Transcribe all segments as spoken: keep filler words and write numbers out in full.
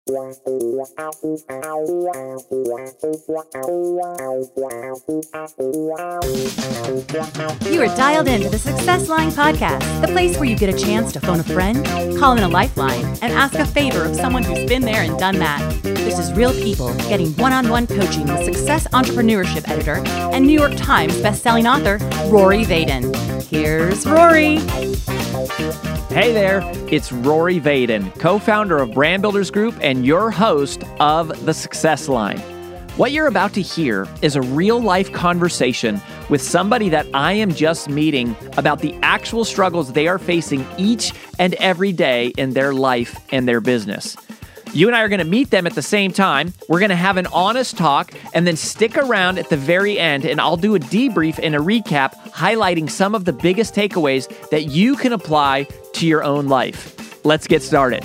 You are dialed into the Success Line Podcast, the place where you get a chance to phone a friend, call in a lifeline, and ask a favor of someone who's been there and done that. This is real people getting one-on-one coaching with Success Entrepreneurship Editor and New York Times bestselling author Rory Vaden. Here's Rory. Hey there, it's Rory Vaden, co-founder of Brand Builders Group and your host of The Success Line. What you're about to hear is a real-life conversation with somebody that I am just meeting about the actual struggles they are facing each and every day in their life and their business. You and I are going to meet them at the same time. We're going to have an honest talk and then stick around at the very end and I'll do a debrief and a recap highlighting some of the biggest takeaways that you can apply to your own life. Let's get started.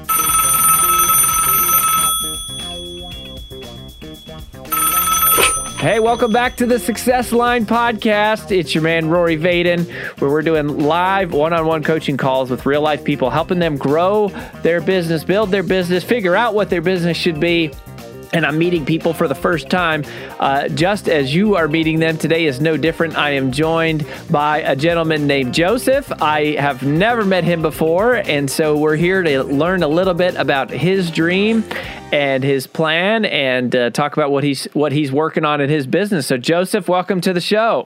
Hey, welcome back to the Success Line Podcast. It's your man, Rory Vaden, where we're doing live one-on-one coaching calls with real-life people, helping them grow their business, build their business, figure out what their business should be. And I'm meeting people for the first time, uh, just as you are meeting them. Today is no different. I am joined by a gentleman named Joseph. I have never met him before, and so we're here to learn a little bit about his dream and his plan, and uh, talk about what he's what he's working on in his business. So, Joseph, welcome to the show.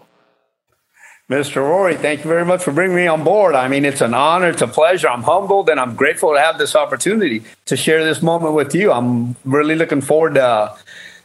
Mister Rory, thank you very much for bringing me on board. I mean, it's an honor, it's a pleasure. I'm humbled and I'm grateful to have this opportunity to share this moment with you. I'm really looking forward to,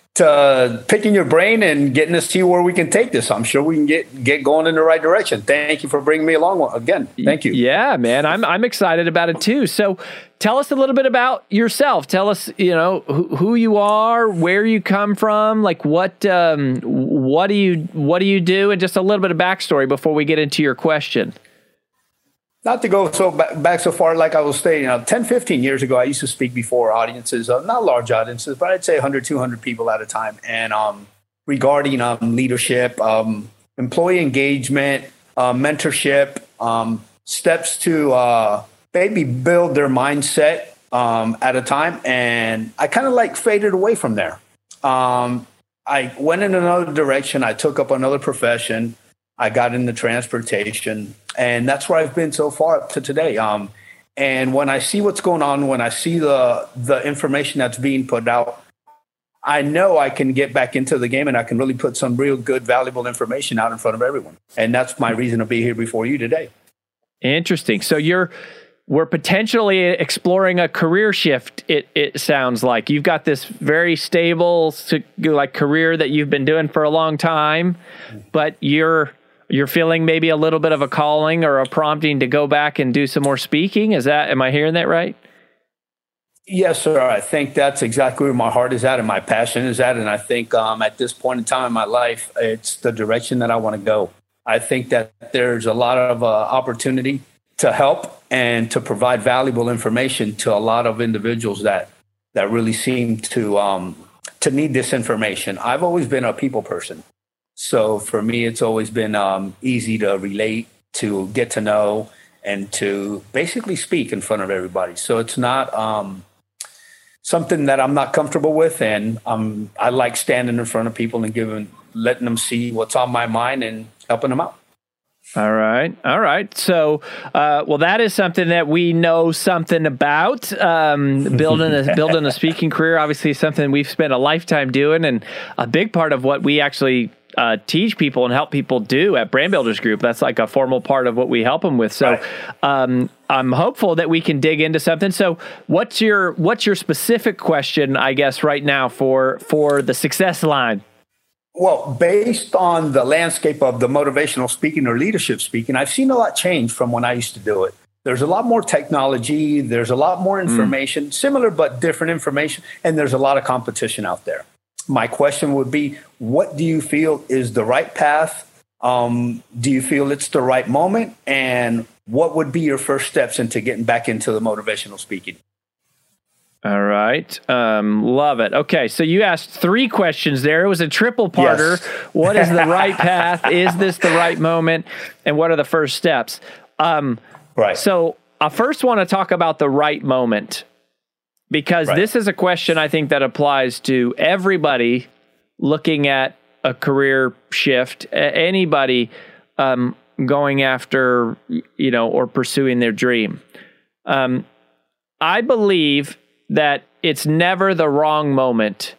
to picking your brain and getting to see where we can take this. I'm sure we can get, get going in the right direction. Thank you for bringing me along again. Thank you. Yeah, man, I'm I'm excited about it too. So tell us a little bit about yourself. Tell us, you know, who, who you are, where you come from, like what um, what do you what do you do, and just a little bit of backstory before we get into your question. Not to go so back, back so far, like I was saying, you know, ten, fifteen years ago, I used to speak before audiences, uh, not large audiences, but I'd say one hundred, two hundred people at a time. And um, regarding um, leadership, um, employee engagement, uh, mentorship, um, steps to uh, maybe build their mindset um, at a time. And I kind of like faded away from there. Um, I went in another direction. I took up another profession. I got into transportation, and that's where I've been so far up to today. Um, and when I see what's going on, when I see the the information that's being put out, I know I can get back into the game and I can really put some real good, valuable information out in front of everyone. And that's my reason to be here before you today. Interesting. So you're we're potentially exploring a career shift. It it sounds like you've got this very stable like career that you've been doing for a long time, but you're You're feeling maybe a little bit of a calling or a prompting to go back and do some more speaking. Is that, am I hearing that right? Yes, sir. I think that's exactly where my heart is at and my passion is at. And I think um, at this point in time in my life, it's the direction that I want to go. I think that there's a lot of uh, opportunity to help and to provide valuable information to a lot of individuals that that really seem to um, to need this information. I've always been a people person. So for me, it's always been um, easy to relate, to get to know, and to basically speak in front of everybody. So it's not um, something that I'm not comfortable with. And um, I like standing in front of people and giving, letting them see what's on my mind and helping them out. All right. All right. So, uh, well, that is something that we know something about. Um, building a building a speaking career, obviously, is something we've spent a lifetime doing, and a big part of what we actually uh, teach people and help people do at Brand Builders Group. That's like a formal part of what we help them with. So, right. um, I'm hopeful that we can dig into something. So, what's your what's your specific question, I guess, right now for for the Success Line? Well, based on the landscape of the motivational speaking or leadership speaking, I've seen a lot change from when I used to do it. There's a lot more technology. There's a lot more information, mm. similar but different information, and there's a lot of competition out there. My question would be, what do you feel is the right path? Um, do you feel it's the right moment? And what would be your first steps into getting back into the motivational speaking? All right. Um, love it. Okay. So you asked three questions there. It was a triple parter. Yes. What is the right path? Is this the right moment? And what are the first steps? Um, right. So I first want to talk about the right moment. because Right. this is a question I think that applies to everybody looking at a career shift, a- anybody um, going after, you know, or pursuing their dream. Um, I believe that it's never the wrong moment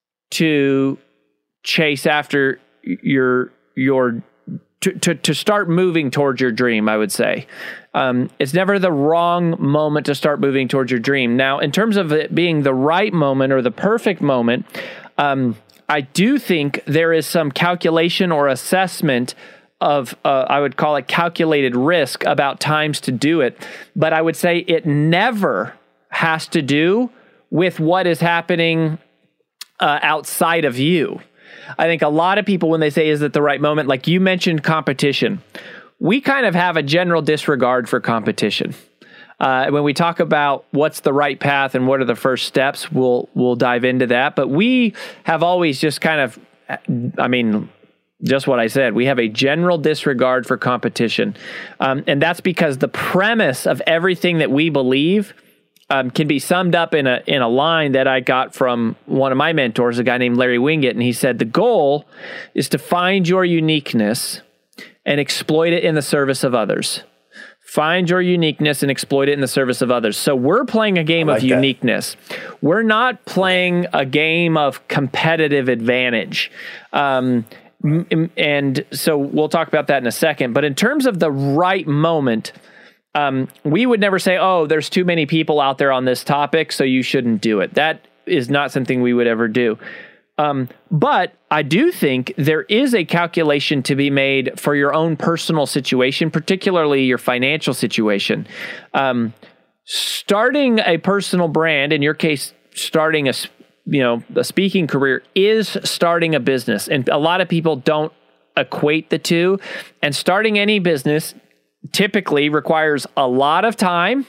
to chase after your your to to, to start moving towards your dream, I would say. Um, it's never the wrong moment to start moving towards your dream. Now, in terms of it being the right moment or the perfect moment, um, I do think there is some calculation or assessment of, uh, I would call it calculated risk about times to do it. But I would say it never has to do with what is happening uh, outside of you. I think a lot of people, when they say, is it the right moment? Like you mentioned competition. We kind of have a general disregard for competition. Uh, when we talk about what's the right path and what are the first steps, we'll we'll dive into that. But we have always just kind of, I mean, just what I said, we have a general disregard for competition. Um, and that's because the premise of everything that we believe um, can be summed up in a in a line that I got from one of my mentors, a guy named Larry Winget. And he said, the goal is to find your uniqueness and exploit it in the service of others. Find your uniqueness and exploit it in the service of others. So we're playing a game like of that. uniqueness. We're not playing a game of competitive advantage. Um, m- and so we'll talk about that in a second. But in terms of the right moment, um, we would never say, oh, there's too many people out there on this topic, so you shouldn't do it. That is not something we would ever do. Um, but I do think there is a calculation to be made for your own personal situation, particularly your financial situation. Um, starting a personal brand, in your case, starting a, you know, a speaking career, is starting a business. And a lot of people don't equate the two. And starting any business typically requires a lot of time,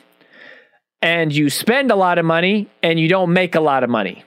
and you spend a lot of money, and you don't make a lot of money.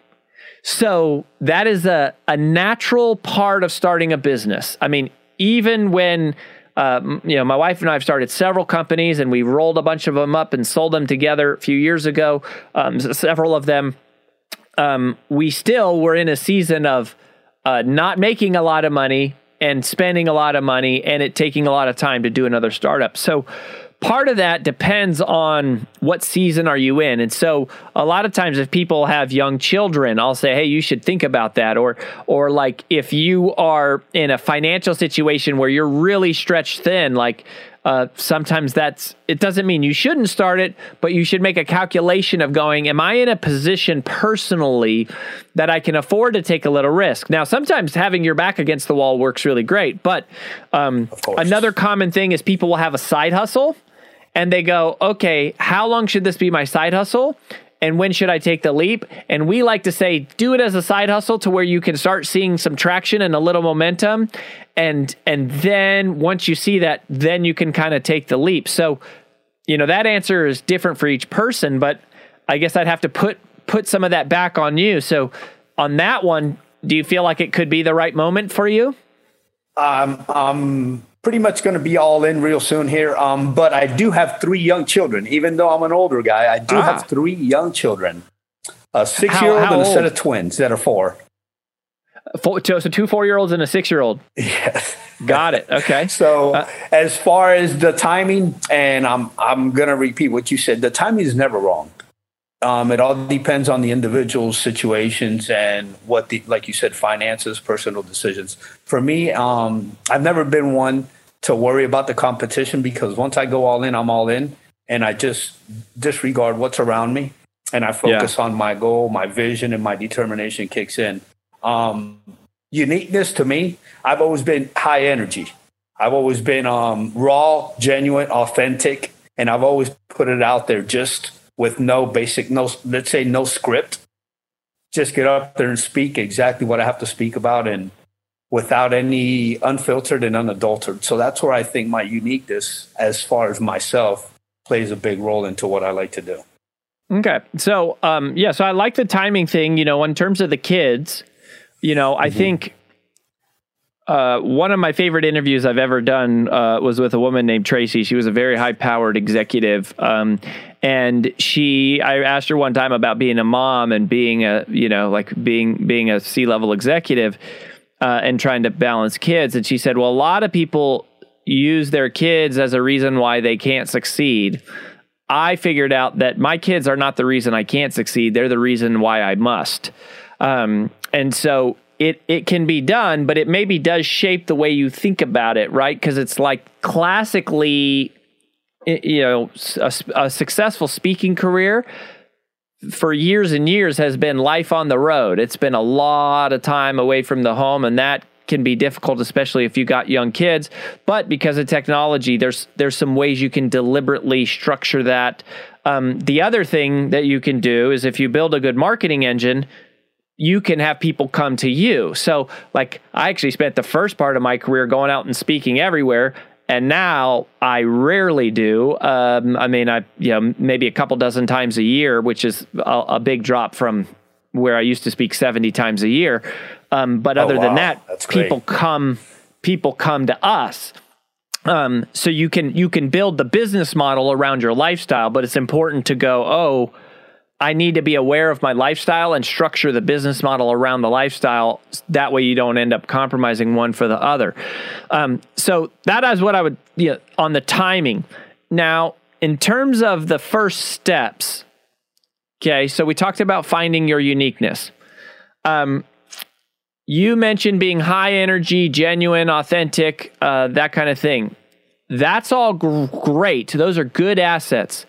So that is a, a natural part of starting a business. I mean, even when, um, you know, my wife and I have started several companies and we rolled a bunch of them up and sold them together a few years ago, um, several of them, um, we still were in a season of uh, not making a lot of money and spending a lot of money and it taking a lot of time to do another startup. So part of that depends on what season are you in. And so a lot of times if people have young children, I'll say, hey, you should think about that. Or, or like if you are in a financial situation where you're really stretched thin, like uh, sometimes that's, it doesn't mean you shouldn't start it, but you should make a calculation of going, am I in a position personally that I can afford to take a little risk? Now, sometimes having your back against the wall works really great. But um, another common thing is people will have a side hustle. And they go, okay, how long should this be my side hustle? And when should I take the leap? And we like to say, do it as a side hustle to where you can start seeing some traction and a little momentum. And and then once you see that, then you can kind of take the leap. So, you know, that answer is different for each person, but I guess I'd have to put put some of that back on you. So on that one, do you feel like it could be the right moment for you? Um, um, pretty much going to be all in real soon here. Um, but I do have three young children. Even though I'm an older guy, I do ah. have three young children, a six-year-old how, how and a old? set of twins that are four. Four, so two four-year-olds and a six-year-old. Yes. Got it. Okay. So uh, as far as the timing, and I'm, I'm going to repeat what you said, the timing is never wrong. Um, it all depends on the individual's situations and what the, like you said, finances, personal decisions. For me, um, I've never been one to worry about the competition because once I go all in, I'm all in, and I just disregard what's around me, and I focus yeah. on my goal, my vision, and my determination kicks in. Um, uniqueness to me, I've always been high energy. I've always been um, raw, genuine, authentic, and I've always put it out there just with no basic, no, let's say no script. Just get up there and speak exactly what I have to speak about and without any unfiltered and unadulterated. So that's where I think my uniqueness as far as myself plays a big role into what I like to do. Okay. So, um, yeah, so I like the timing thing, you know, in terms of the kids, you know, I mm-hmm. think uh, one of my favorite interviews I've ever done uh, was with a woman named Tracy. She was a very high-powered executive, um, and she. I asked her one time about being a mom and being a, you know, like being being a C-level executive uh, and trying to balance kids. And she said, "Well, a lot of people use their kids as a reason why they can't succeed. I figured out that my kids are not the reason I can't succeed; they're the reason why I must." Um, and so. It it can be done, but it maybe does shape the way you think about it, right? Because it's like classically, you know, a, a successful speaking career for years and years has been life on the road. It's been a lot of time away from the home, and that can be difficult, especially if you got young kids. But because of technology, there's there's some ways you can deliberately structure that. Um, the other thing that you can do is if you build a good marketing engine, you can have people come to you. So like I actually spent the first part of my career going out and speaking everywhere. And now I rarely do. Um, I mean, I, you know, maybe a couple dozen times a year, which is a, a big drop from where I used to speak seventy times a year. Um, but other oh, wow. than that, That's people great. come, people come to us. Um, so you can, you can build the business model around your lifestyle, but it's important to go, oh, I need to be aware of my lifestyle and structure the business model around the lifestyle. That way you don't end up compromising one for the other. Um, so that is what I would, you know, on the timing. Now, in terms of the first steps, okay, so we talked about finding your uniqueness. Um, you mentioned being high energy, genuine, authentic, uh, that kind of thing. That's all gr- great. Those are good assets.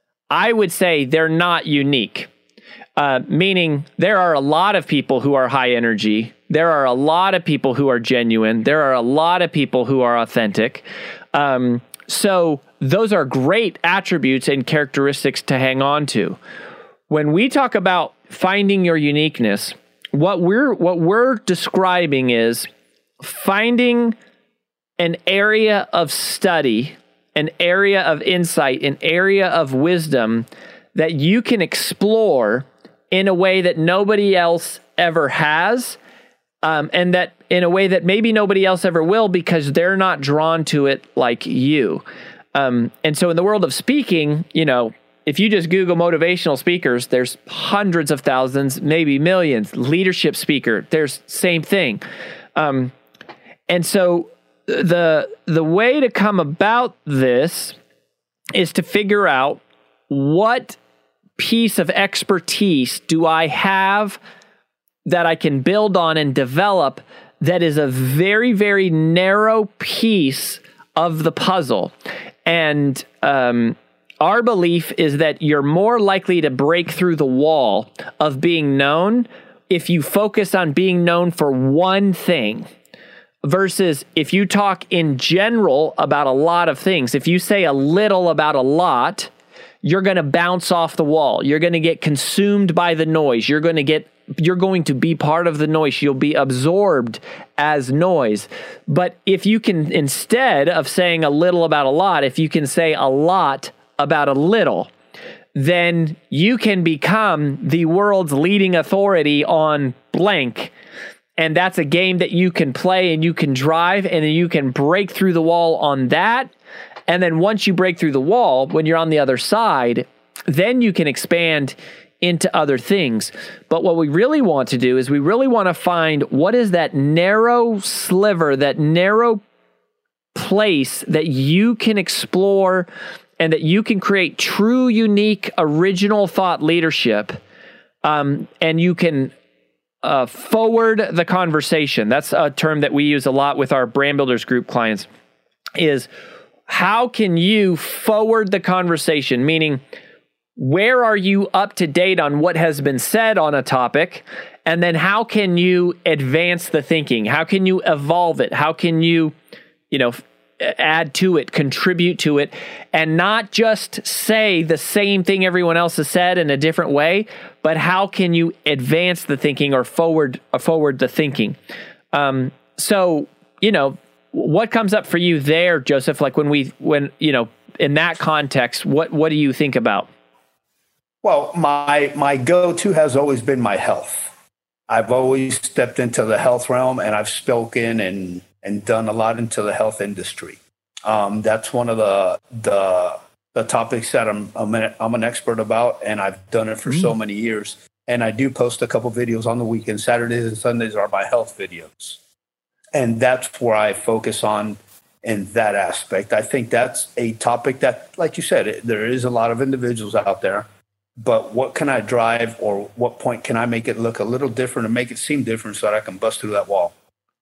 I would say they're not unique, uh, meaning there are a lot of people who are high energy. There are a lot of people who are genuine. There are a lot of people who are authentic. Um, so those are great attributes and characteristics to hang on to. When we talk about finding your uniqueness, what we're what we're describing is finding an area of study, an area of insight, an area of wisdom that you can explore in a way that nobody else ever has, um, and that in a way that maybe nobody else ever will because they're not drawn to it like you. Um, and so in the world of speaking, you know, if you just Google motivational speakers, there's hundreds of thousands, maybe millions. Leadership speaker, there's same thing. Um, and so The the way to come about this is to figure out what piece of expertise do I have that I can build on and develop that is a very, very narrow piece of the puzzle. And um, our belief is that you're more likely to break through the wall of being known if you focus on being known for one thing. Versus if you talk in general about a lot of things, if you say a little about a lot, you're going to bounce off the wall. You're going to get consumed by the noise. You're going to get, you're going to be part of the noise. You'll be absorbed as noise. But if you can, instead of saying a little about a lot, if you can say a lot about a little, then you can become the world's leading authority on blank. And that's a game that you can play and you can drive and then you can break through the wall on that. And then once you break through the wall, when you're on the other side, then you can expand into other things. But what we really want to do is we really want to find what is that narrow sliver, that narrow place that you can explore and that you can create true, unique, original thought leadership. Um, and you can Uh, forward the conversation. That's a term that we use a lot with our Brand Builders Group clients, is how can you forward the conversation? Meaning, where are you up to date on what has been said on a topic? And then how can you advance the thinking? How can you evolve it? How can you, you know, add to it, contribute to it, and not just say the same thing everyone else has said in a different way, but how can you advance the thinking or forward or forward the thinking? Um, so, you know, what comes up for you there, Joseph? Like when we, when, you know, in that context, what, what do you think about? Well, my, my go-to has always been my health. I've always stepped into the health realm and I've spoken and and done a lot into the health industry. Um, that's one of the the the topics that I'm I'm an, I'm an expert about, and I've done it for mm. so many years. And I do post a couple videos on the weekend. Saturdays and Sundays are my health videos, and that's where I focus on in that aspect. I think that's a topic that, like you said, it, there is a lot of individuals out there. But what can I drive, or what point can I make it look a little different and make it seem different so that I can bust through that wall?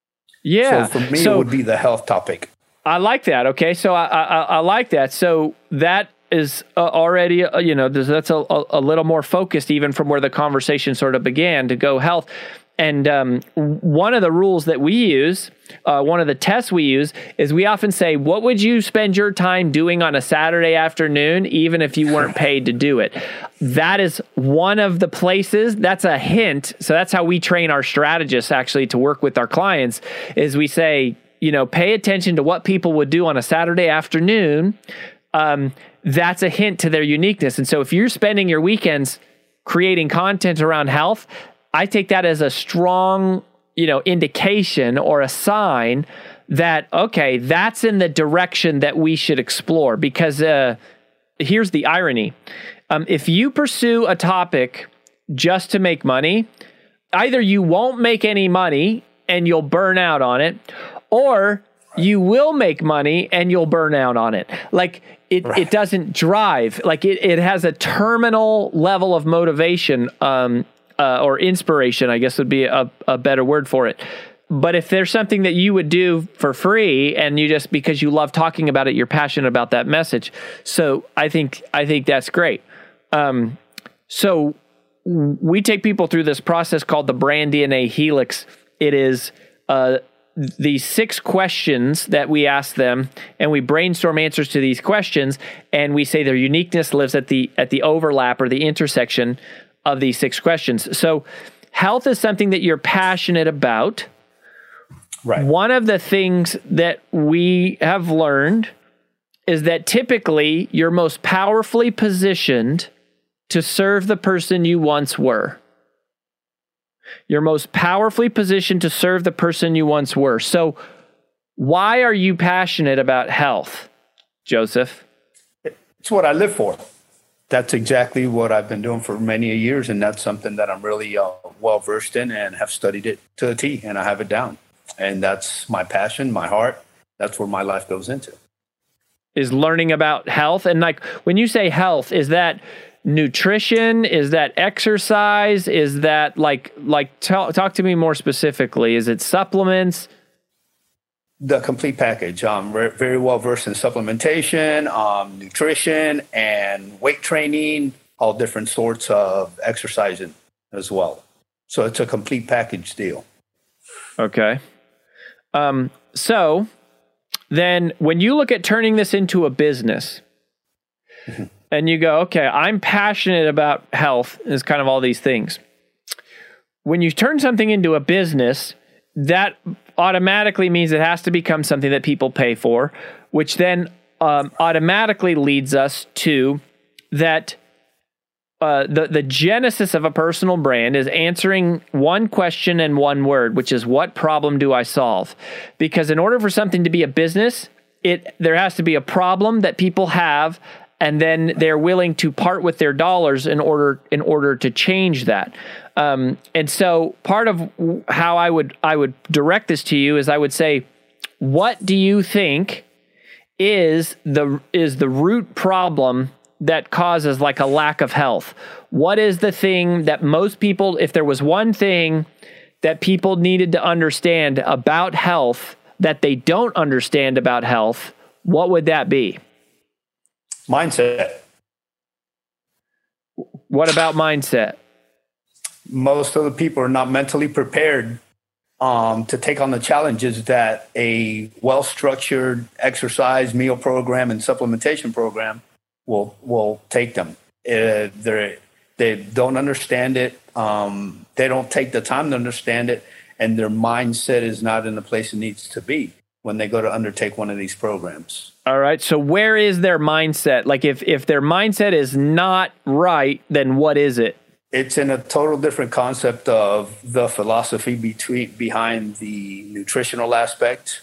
Yeah. So for me, so, it would be the health topic. I like that. Okay. So I, I, I like that. So that is uh, already, uh, you know, that's a, a little more focused even from where the conversation sort of began to go health. And um, one of the rules that we use, uh, one of the tests we use, is we often say, what would you spend your time doing on a Saturday afternoon, even if you weren't paid to do it? That is one of the places, that's a hint. So that's how we train our strategists actually to work with our clients, is we say, you know, pay attention to what people would do on a Saturday afternoon. Um, that's a hint to their uniqueness. And so if you're spending your weekends creating content around health, I take that as a strong, you know, indication or a sign that, okay, that's in the direction that we should explore. Because uh, here's the irony. Um, if you pursue a topic just to make money, either you won't make any money and you'll burn out on it, or you will make money and you'll burn out on it. Like it, right. it doesn't drive. Like it, it has a terminal level of motivation, um, Uh, or inspiration, I guess would be a, a better word for it. But if there's something that you would do for free and you just, because you love talking about it, you're passionate about that message. So I think, I think that's great. Um, so we take people through this process called the Brand D N A Helix. It is uh, these six questions that we ask them, and we brainstorm answers to these questions, and we say their uniqueness lives at the at the overlap or the intersection of these six questions. So health is something that you're passionate about. Right. One of the things that we have learned is that typically you're most powerfully positioned to serve the person you once were. You're most powerfully positioned to serve the person you once were. So why are you passionate about health, Joseph? It's what I live for. That's exactly what I've been doing for many years, and that's something that I'm really uh, well versed in and have studied it to a T, and I have it down. And that's my passion, my heart. That's where my life goes into. Is learning about health. And like when you say health, is that nutrition? Is that exercise? Is that like like talk, talk to me more specifically? Is it supplements? The complete package. I'm re- very well versed in supplementation, um, nutrition, and weight training, all different sorts of exercising as well. So it's a complete package deal. Okay. Um, so then when you look at turning this into a business and you go, okay, I'm passionate about health, is kind of all these things. When you turn something into a business, that automatically means it has to become something that people pay for, which then um, automatically leads us to that uh, the, the genesis of a personal brand is answering one question in one word, which is, what problem do I solve? Because in order for something to be a business, it there has to be a problem that people have, and then they're willing to part with their dollars in order in order to change that. Um, and so part of how I would I would direct this to you is I would say, what do you think is the is the root problem that causes like a lack of health? What is the thing that most people, if there was one thing that people needed to understand about health that they don't understand about health, what would that be? Mindset. What about mindset? Most of the people are not mentally prepared um, to take on the challenges that a well-structured exercise, meal program, and supplementation program will will take them. Uh, they they don't understand it. Um, they don't take the time to understand it, and their mindset is not in the place it needs to be when they go to undertake one of these programs. All right. So where is their mindset? Like if, if their mindset is not right, then what is it? It's in a total different concept of the philosophy between behind the nutritional aspect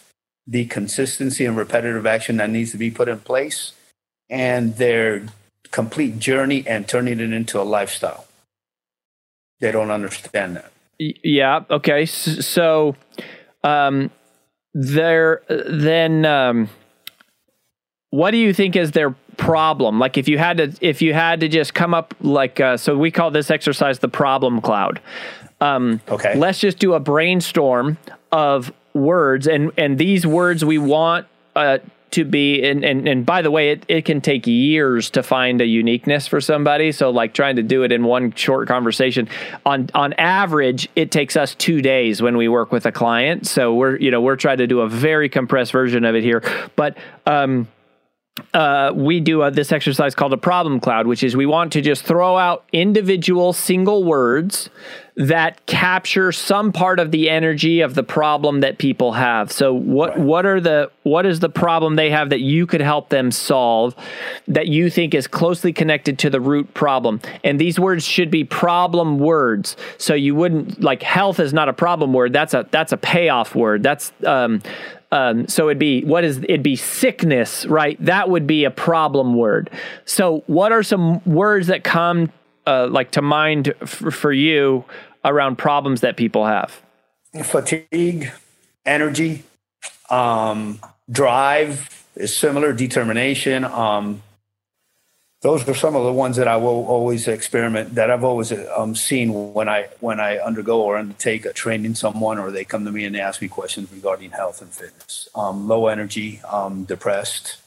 the consistency and repetitive action that needs to be put in place, and their complete journey and turning it into a lifestyle. They don't understand that. Yeah. Okay. So, um, there, then, um, what do you think is their problem? Like if you had to, if you had to just come up like, uh, so we call this exercise the problem cloud. Um, okay. Let's just do a brainstorm of words, and, and these words we want, uh, to be, and, and, and by the way, it, it can take years to find a uniqueness for somebody. So like trying to do it in one short conversation, on, on average, it takes us two days when we work with a client. So we're, you know, we're trying to do a very compressed version of it here, but, um, Uh, we do uh, this exercise called a problem cloud, which is we want to just throw out individual single words that capture some part of the energy of the problem that people have. So what, right. what are the, what is the problem they have that you could help them solve that you think is closely connected to the root problem? And these words should be problem words. So you wouldn't, like, health is not a problem word. That's a, that's a payoff word. That's, um, Um, so it'd be, what is, it'd be sickness, right? That would be a problem word. So what are some words that come, uh, like to mind f- for you around problems that people have? Fatigue, energy, um, drive is similar, determination. Um, those are some of the ones that I will always experiment, that I've always um, seen when I when I undergo or undertake a training someone, or they come to me and they ask me questions regarding health and fitness. Um, low energy, um, depressed,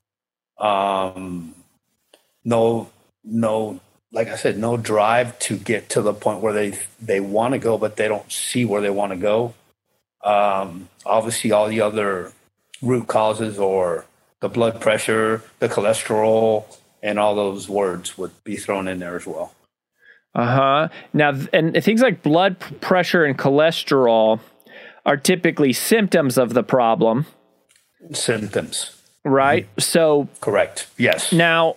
um, no, no, like I said, no drive to get to the point where they, they want to go, but they don't see where they want to go. Um, obviously, all the other root causes, or the blood pressure, the cholesterol, and all those words would be thrown in there as well. Uh-huh. Now, and things like blood pressure and cholesterol are typically symptoms of the problem. Symptoms. Right? Mm-hmm. So. Correct. Yes. Now,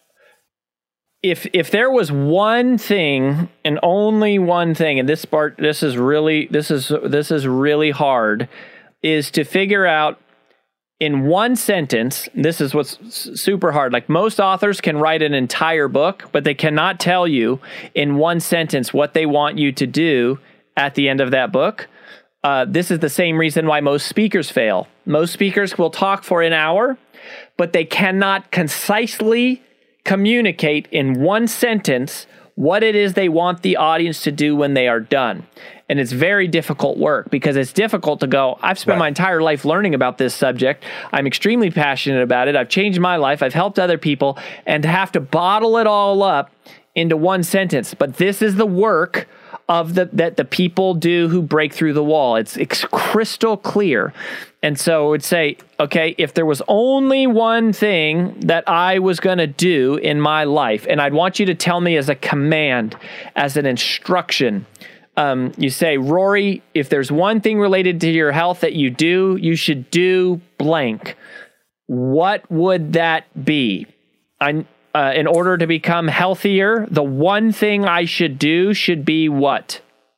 if if there was one thing, and only one thing, and this part, this is really, this is, this is really hard, is to figure out in one sentence, this is what's super hard. Like, most authors can write an entire book, but they cannot tell you in one sentence what they want you to do at the end of that book. Uh, this is the same reason why most speakers fail. Most speakers will talk for an hour, but they cannot concisely communicate in one sentence what it is they want the audience to do when they are done. And it's very difficult work, because it's difficult to go, I've spent right. my entire life learning about this subject. I'm extremely passionate about it. I've changed my life. I've helped other people, and to have to bottle it all up into one sentence. But this is the work of the that the people do who break through the wall. It's, it's crystal clear. And so I would say, okay, if there was only one thing that I was going to do in my life, and I'd want you to tell me as a command, as an instruction, um, you say, Rory, if there's one thing related to your health that you do, you should do blank. What would that be? I, uh, in order to become healthier, the one thing I should do should be what?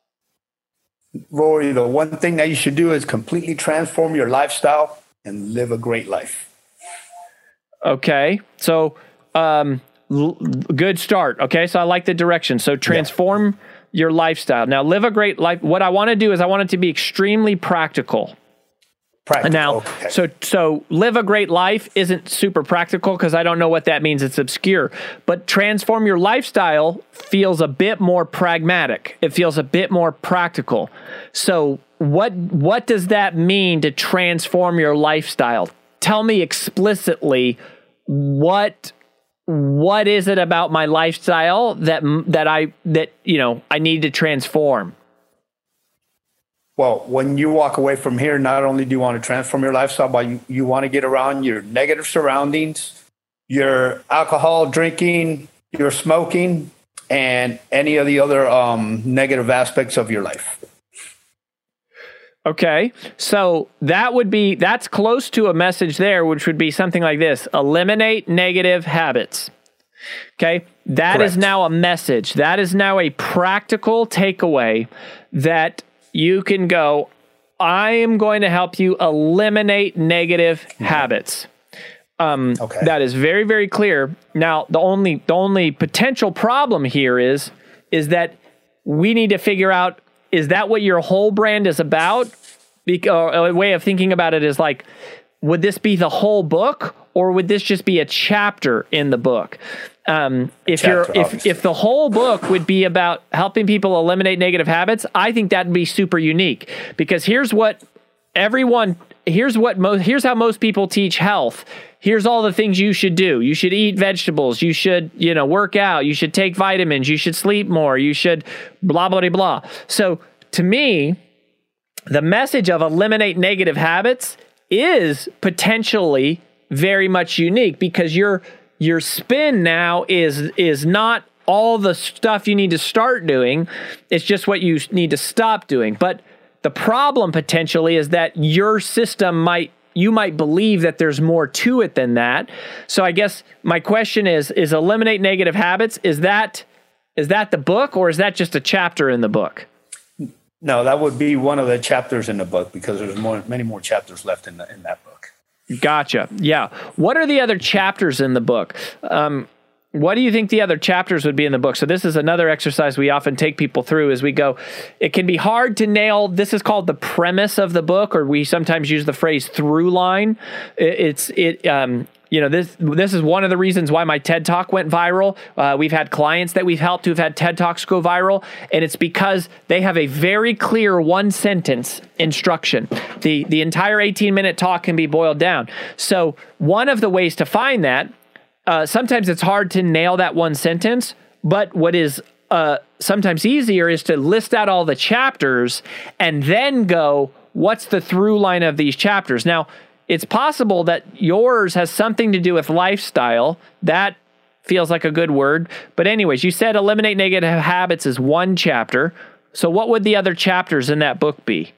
Rory, the one thing that you should do is completely transform your lifestyle and live a great life. Okay. So, um, l- good start. Okay. So I like the direction. So transform yeah. your lifestyle. Now, live a great life. What I want to do is I want it to be extremely practical. Practical. Now, okay. so so live a great life isn't super practical, because I don't know what that means. It's obscure. But transform your lifestyle feels a bit more pragmatic. It feels a bit more practical. So what what does that mean to transform your lifestyle? Tell me explicitly what what is it about my lifestyle that that I that you know I need to transform? Well, when you walk away from here, not only do you want to transform your lifestyle, but you, you want to get around your negative surroundings, your alcohol drinking, your smoking, and any of the other um, negative aspects of your life. Okay, so that would be, that's close to a message there, which would be something like this: eliminate negative habits. Okay, that Correct. Is now a message. That is now a practical takeaway that you can go, I am going to help you eliminate negative mm-hmm. habits. Um, okay. That is very, very clear. Now, the only the only potential problem here is is that we need to figure out, is that what your whole brand is about? Because a way of thinking about it is like, would this be the whole book, or would this just be a chapter in the book? Um, if chapter, you're if obviously. if the whole book would be about helping people eliminate negative habits, I think that'd be super unique. Because here's what everyone, here's what most, here's how most people teach health. Here's all the things you should do. You should eat vegetables. You should, you know, work out. You should take vitamins. You should sleep more. You should blah, blah, blah, blah. So to me, the message of eliminate negative habits is potentially very much unique, because your your spin now is is not all the stuff you need to start doing. It's just what you need to stop doing. But the problem potentially is that your system might, you might believe that there's more to it than that. So I guess my question is, is eliminate negative habits, is that is that the book, or is that just a chapter in the book? No, that would be one of the chapters in the book, because there's more, many more chapters left in the, in that book. Gotcha. Yeah. What are the other chapters in the book? Um, what do you think the other chapters would be in the book? So this is another exercise we often take people through as we go. It can be hard to nail. This is called the premise of the book, or we sometimes use the phrase through line. It, it's it. Um, You know, this this is one of the reasons why my TED Talk went viral. Uh, we've had clients that we've helped who've had TED Talks go viral, and it's because they have a very clear one-sentence instruction. The the entire eighteen-minute talk can be boiled down. So one of the ways to find that, uh, sometimes it's hard to nail that one sentence, but what is uh, sometimes easier is to list out all the chapters and then go, what's the through line of these chapters? Now, it's possible that yours has something to do with lifestyle. That feels like a good word. But anyways, you said eliminate negative habits is one chapter. So what would the other chapters in that book be?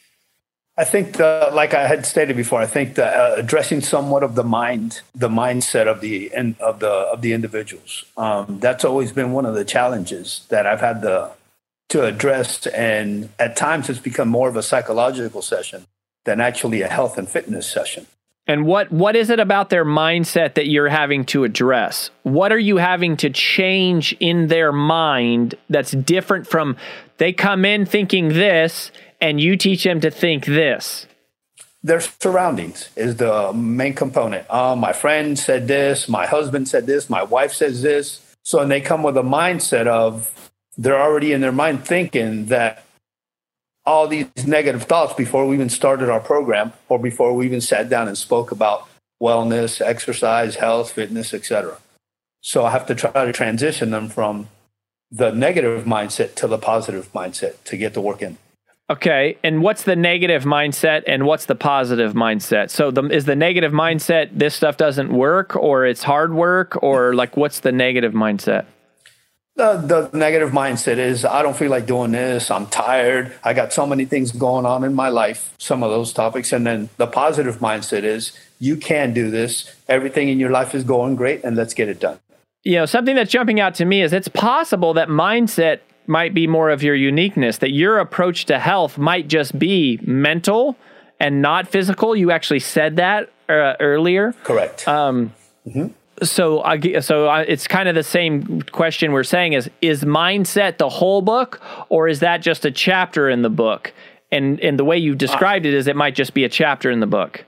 I think, the, like I had stated before, I think the, uh, addressing somewhat of the mind, the mindset of the of the of the individuals. Um, that's always been one of the challenges that I've had to to address, and at times it's become more of a psychological session than actually a health and fitness session. And what what is it about their mindset that you're having to address? What are you having to change in their mind that's different from, they come in thinking this and you teach them to think this? Their surroundings is the main component. Uh, my friend said this, my husband said this, my wife says this. So and they come with a mindset of, they're already in their mind thinking that all these negative thoughts before we even started our program, or before we even sat down and spoke about wellness, exercise, health, fitness, et cetera. So I have to try to transition them from the negative mindset to the positive mindset to get the work in. Okay. And what's the negative mindset and what's the positive mindset? So the, is the negative mindset, this stuff doesn't work, or it's hard work, or like, what's the negative mindset? The, the negative mindset is, I don't feel like doing this. I'm tired. I got so many things going on in my life, some of those topics. And then the positive mindset is, you can do this. Everything in your life is going great, and let's get it done. You know, something that's jumping out to me is it's possible that mindset might be more of your uniqueness, that your approach to health might just be mental and not physical. You actually said that uh, earlier. Correct. Um, mm-hmm. So, I, so I, it's kind of the same question we're saying is, is mindset the whole book, or is that just a chapter in the book? And, and the way you described uh, it is it might just be a chapter in the book.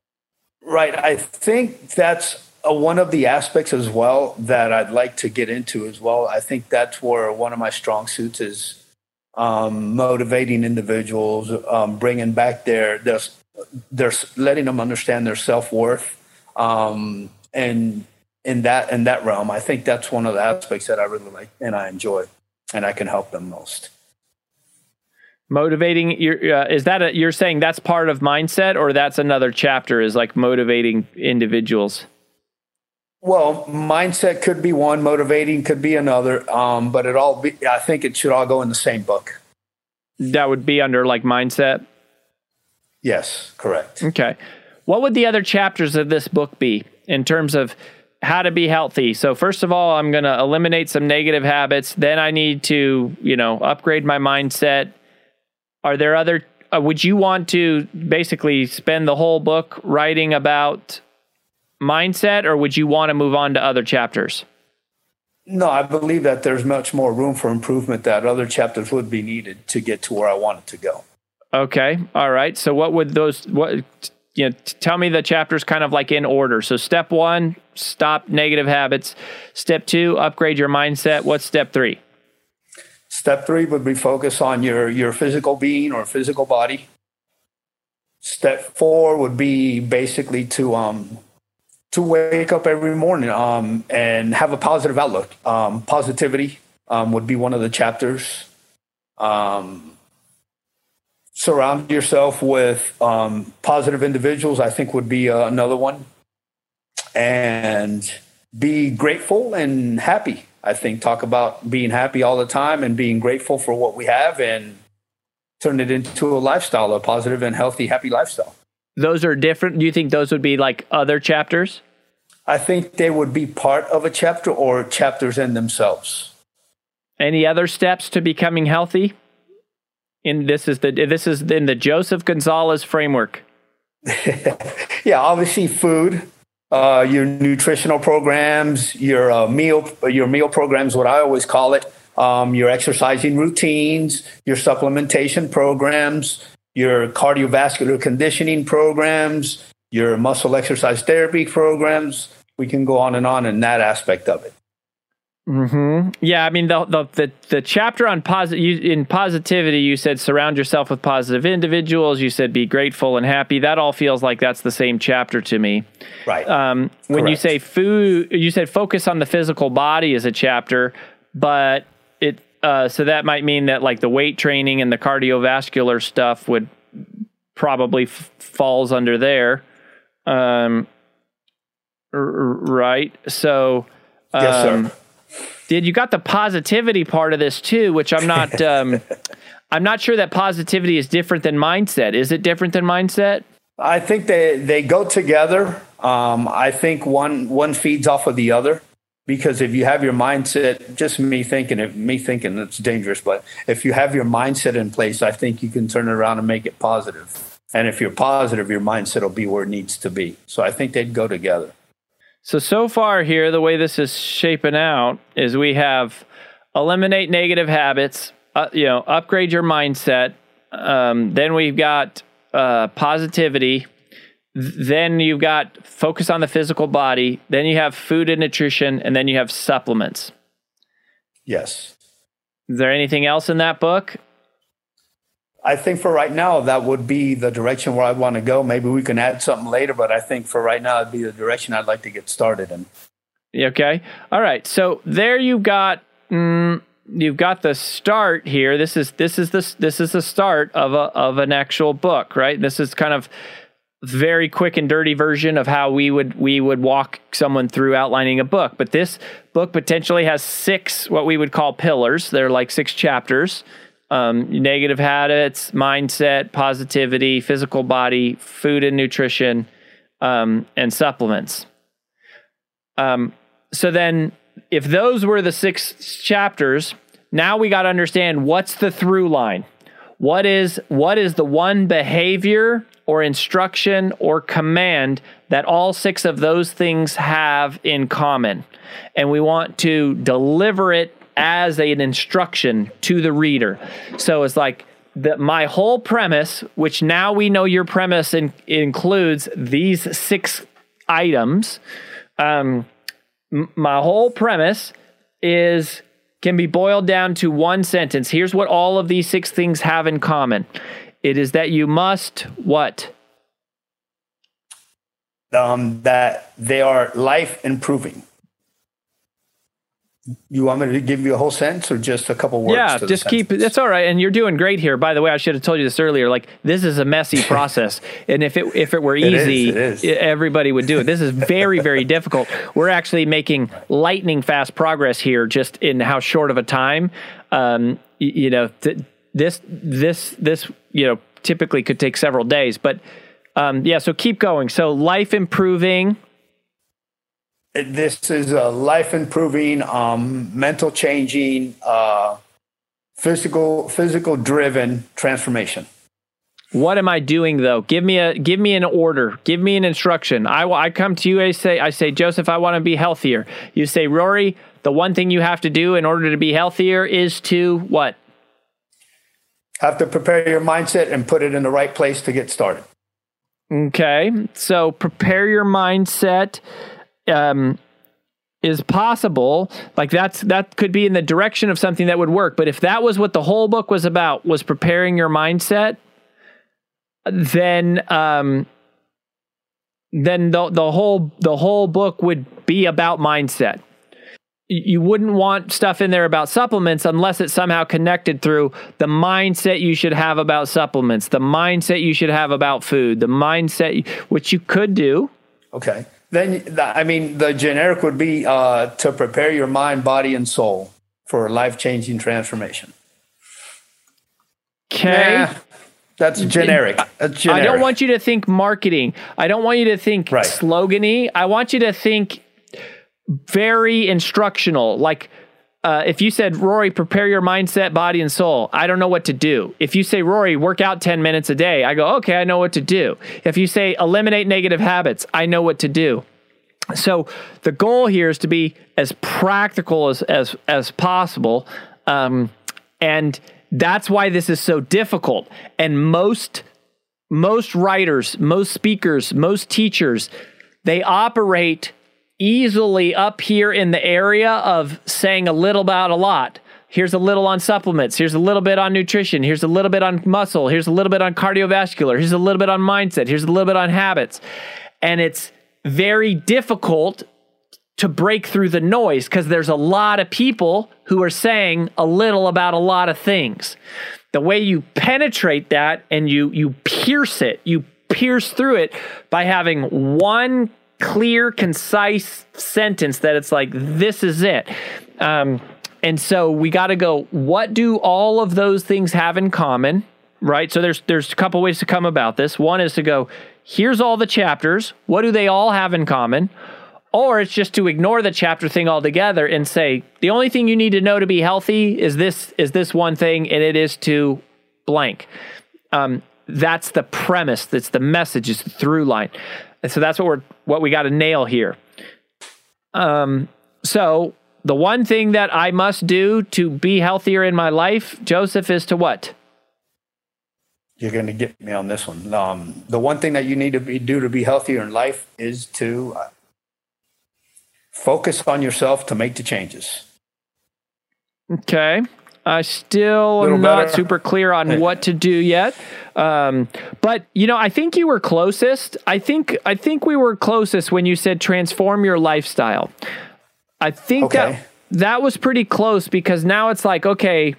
Right. I think that's a, one of the aspects as well that I'd like to get into as well. I think that's where one of my strong suits is um, motivating individuals, um, bringing back their, their, their, letting them understand their self-worth, um, and in that in that realm. I think that's one of the aspects that I really like and I enjoy, and I can help them most. Motivating, uh, is that a, you're saying that's part of mindset, or that's another chapter, is like motivating individuals? Well, mindset could be one, motivating could be another, um, but it all be, I think it should all go in the same book. That would be under like mindset? Yes, correct. Okay. What would the other chapters of this book be in terms of how to be healthy? So first of all, I'm going to eliminate some negative habits. Then I need to, you know, upgrade my mindset. Are there other uh, would you want to basically spend the whole book writing about mindset, or would you want to move on to other chapters? No, I believe that there's much more room for improvement, that other chapters would be needed to get to where I wanted to go. Okay. All right. So what would those, what, you know, tell me the chapters kind of like in order. So step one, stop negative habits. Step two, upgrade your mindset. What's step three? Step three would be focus on your, your physical being or physical body. Step four would be basically to, um, to wake up every morning, um, and have a positive outlook. Um, positivity, um, would be one of the chapters. Um, surround yourself with, um, positive individuals, I think would be uh, another one. And be grateful and happy. I think talk about being happy all the time and being grateful for what we have, and turn it into a lifestyle, a positive and healthy, happy lifestyle. Those are different. Do you think those would be like other chapters? I think they would be part of a chapter or chapters in themselves. Any other steps to becoming healthy? In this is the this is in the Joseph Gonzalez framework. Yeah, obviously food, uh, your nutritional programs, your uh, meal your meal programs, what I always call it, um, your exercising routines, your supplementation programs, your cardiovascular conditioning programs, your muscle exercise therapy programs. We can go on and on in that aspect of it. Mm-hmm. Yeah, I mean, the the the, the chapter on positive in positivity, you said surround yourself with positive individuals. You said be grateful and happy. That all feels like that's the same chapter to me. Right. Um, when Correct. you say food, you said focus on the physical body as a chapter, but it uh, so that might mean that like the weight training and the cardiovascular stuff would probably f- falls under there. Um, r- right. So. Um, Yes, sir. Did you got the positivity part of this too, which I'm not, um, I'm not sure that positivity is different than mindset. Is it different than mindset? I think they, they go together. Um, I think one, one feeds off of the other, because if you have your mindset, just me thinking it, me thinking it's dangerous, but if you have your mindset in place, I think you can turn it around and make it positive. And if you're positive, your mindset will be where it needs to be. So I think they'd go together. So, so far here, the way this is shaping out is we have eliminate negative habits, uh, you know, upgrade your mindset. Um, then we've got uh, positivity. Then you've got focus on the physical body. Then you have food and nutrition, and then you have supplements. Yes. Is there anything else in that book? I think for right now, that would be the direction where I want to go. Maybe we can add something later, but I think for right now, it'd be the direction I'd like to get started in. Okay. All right. So there you've got mm, you've got the start here. This is this is the this is the start of a of an actual book, right? This is kind of very quick and dirty version of how we would we would walk someone through outlining a book. But this book potentially has six what we would call pillars. They're like six chapters. Um, negative habits, mindset, positivity, physical body, food and nutrition, um, and supplements. Um, so then if those were the six chapters, now we got to understand what's the through line. What is, what is the one behavior or instruction or command that all six of those things have in common? And we want to deliver it as an instruction to the reader. So it's like the, my whole premise, which now we know your premise in, includes these six items. Um, m- my whole premise is can be boiled down to one sentence. Here's what all of these six things have in common. It is that you must what? Um, that they are life improving. You want me to give you a whole sentence or just a couple words? Yeah, to just the keep, sentence? that's all right. And you're doing great here. By the way, I should have told you this earlier. Like, this is a messy process. And if it if it were easy, it is, it is. everybody would do it. This is very, very difficult. We're actually making lightning fast progress here just in how short of a time. Um, you, you know, th- this, this, this, you know, typically could take several days. But um, yeah, so keep going. So life improving. This is a life improving, um, mental changing, uh, physical physical driven transformation. What am I doing though? Give me a give me an order. Give me an instruction. I, I come to you. I say I say Joseph, I want to be healthier. You say, Rory, the one thing you have to do in order to be healthier is to what? Have to prepare your mindset and put it in the right place to get started. Okay, so prepare your mindset. Um, is possible. Like that's that could be in the direction of something that would work. But if that was what the whole book was about, was preparing your mindset, then um, then the the whole the whole book would be about mindset. You wouldn't want stuff in there about supplements unless it's somehow connected through the mindset you should have about supplements, the mindset you should have about food, the mindset, which you could do. Okay. Then, I mean, the generic would be uh, to prepare your mind, body, and soul for a life-changing transformation. Okay. Nah, that's generic. That's generic. I don't want you to think marketing. I don't want you to think right. slogan-y. I want you to think very instructional. Like uh, if you said, Rory, prepare your mindset, body, and soul, I don't know what to do. If you say, Rory, work out ten minutes a day, I go, okay, I know what to do. If you say, eliminate negative habits, I know what to do. So the goal here is to be as practical as as, as possible. Um, and that's why this is so difficult. And most most writers, most speakers, most teachers, they operate easily up here in the area of saying a little about a lot. Here's a little on supplements. Here's a little bit on nutrition. Here's a little bit on muscle. Here's a little bit on cardiovascular. Here's a little bit on mindset. Here's a little bit on habits. And it's very difficult to break through the noise because there's a lot of people who are saying a little about a lot of things. The way you penetrate that and you you pierce it, you pierce through it by having one clear, concise sentence that it's like, this is it. Um, and so we got to go, what do all of those things have in common, right? So there's there's a couple ways to come about this. One is to go, here's all the chapters. What do they all have in common? Or it's just to ignore the chapter thing altogether and say, the only thing you need to know to be healthy is this is this one thing, and it is to blank. Um, that's the premise. That's the message. It's the through line. And so that's what we're what we got to nail here. Um, so the one thing that I must do to be healthier in my life, Joseph, is to what? You're going to get me on this one. Um, the one thing that you need to be, do to be healthier in life is to uh, focus on yourself to make the changes. Okay. I still am not better. super clear on what to do yet. Um, but, you know, I think you were closest. I think I think we were closest when you said transform your lifestyle. I think okay. that that was pretty close because now it's like, okay,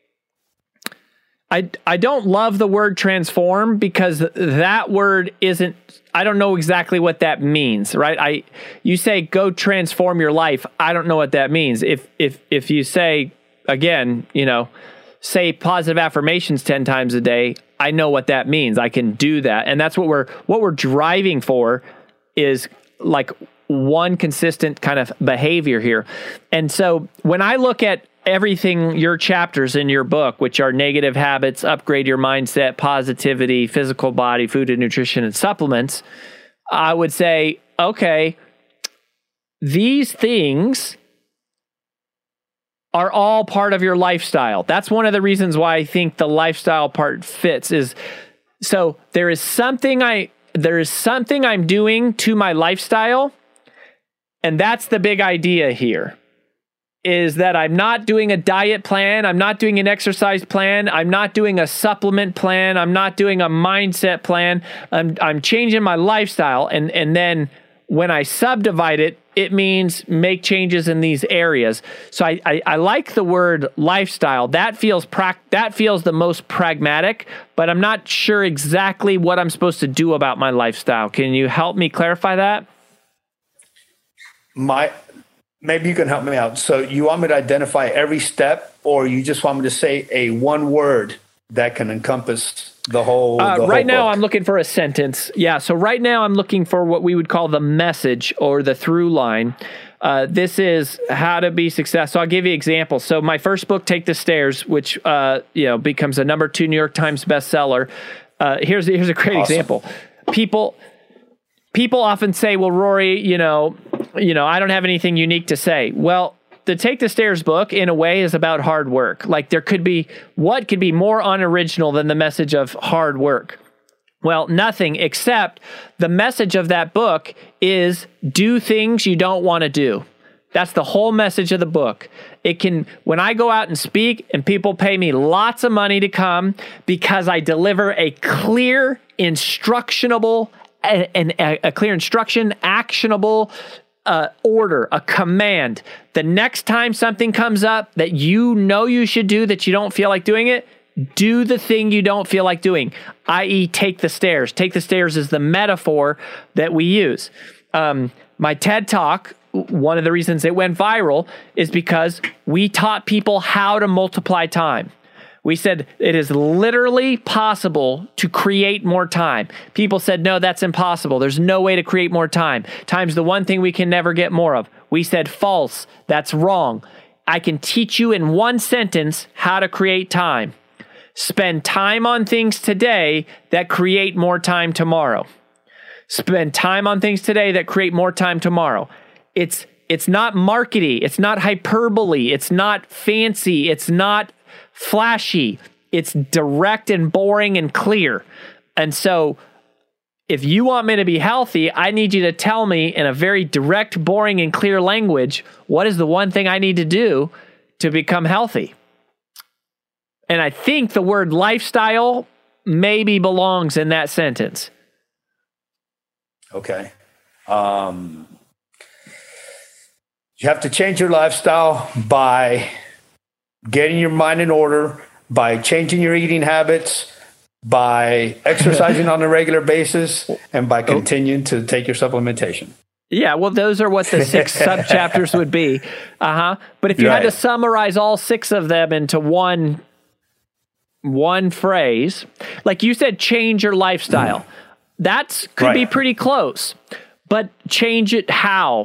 I, I don't love the word transform because that word isn't, I don't know exactly what that means, right? I you say go transform your life. I don't know what that means. If if if you say, again, you know, say positive affirmations ten times a day, I know what that means. I can do that. And that's what we're what we're driving for is like one consistent kind of behavior here. And so when I look at everything, your chapters in your book, which are negative habits, upgrade your mindset, positivity, physical body, food and nutrition, and supplements, I would say, okay, these things are all part of your lifestyle. That's one of the reasons why I think the lifestyle part fits is, so there is something I, there is something I'm doing to my lifestyle. And that's the big idea here, is that I'm not doing a diet plan. I'm not doing an exercise plan. I'm not doing a supplement plan. I'm not doing a mindset plan. I'm, I'm changing my lifestyle. And, and then when I subdivide it, it means make changes in these areas. So I, I, I like the word lifestyle. That feels pra- that feels the most pragmatic, but I'm not sure exactly what I'm supposed to do about my lifestyle. Can you help me clarify that? My, maybe you can help me out. So you want me to identify every step, or you just want me to say a one word that can encompass the whole, uh, the right whole now book? I'm looking for a sentence. Yeah. So right now I'm looking for what we would call the message or the through line. Uh, this is how to be successful. So I'll give you examples. So my first book, Take the Stairs, which, uh, you know, becomes a number two New York Times bestseller. Uh, here's here's a great Awesome. example. People people often say, "Well, Rory, you know, you know, I don't have anything unique to say." Well, the Take the Stairs book, in a way, is about hard work. Like, there could be, what could be more unoriginal than the message of hard work? Well, nothing, except the message of that book is do things you don't want to do. That's the whole message of the book. It can, when I go out and speak and people pay me lots of money to come because I deliver a clear, instructionable, and a, a clear instruction, actionable uh, order, a command. The next time something comes up that you know you should do that you don't feel like doing it, do the thing you don't feel like doing, that is take the stairs. Take the stairs is the metaphor that we use. Um, my TED Talk, one of the reasons it went viral is because we taught people how to multiply time. We said it is literally possible to create more time. People said, no, that's impossible. There's no way to create more time. Time's the one thing we can never get more of. We said, false. That's wrong. I can teach you in one sentence how to create time. Spend time on things today that create more time tomorrow. Spend time on things today that create more time tomorrow. It's it's not markety. It's not hyperbole. It's not fancy. It's not flashy. It's direct and boring and clear. And so if you want me to be healthy, I need you to tell me in a very direct, boring, and clear language, what is the one thing I need to do to become healthy? And I think the word lifestyle maybe belongs in that sentence. Okay. Um, you have to change your lifestyle by getting your mind in order, by changing your eating habits, by exercising on a regular basis, and by continuing to take your supplementation. Yeah, well, those are what the six sub-chapters would be. Uh-huh. But if you Right. had to summarize all six of them into one, one phrase, like you said, change your lifestyle. Mm. That could Right. be pretty close. But change it how?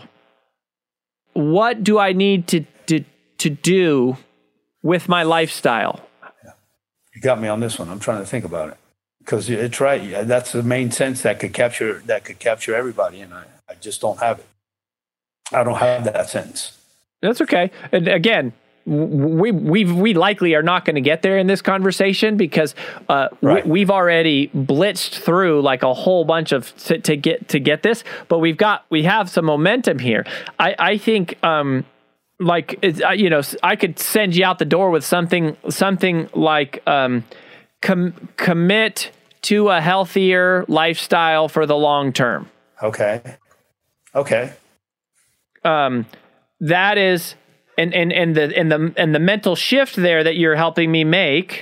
What do I need to, to, to do with my lifestyle? You got me on this one. I'm trying to think about it because it's right. Yeah, that's the main sense that could capture that could capture everybody, and I, I just don't have it. I don't have that sense. That's okay. And again, we we we likely are not going to get there in this conversation because uh, right. we, we've already blitzed through like a whole bunch of to, to get to get this, but we've got we have some momentum here. I I think. Um, Like, you know, I could send you out the door with something, something like um, com- commit to a healthier lifestyle for the long term. Okay. Okay. Um, that is, and and and the and the and the mental shift there that you're helping me make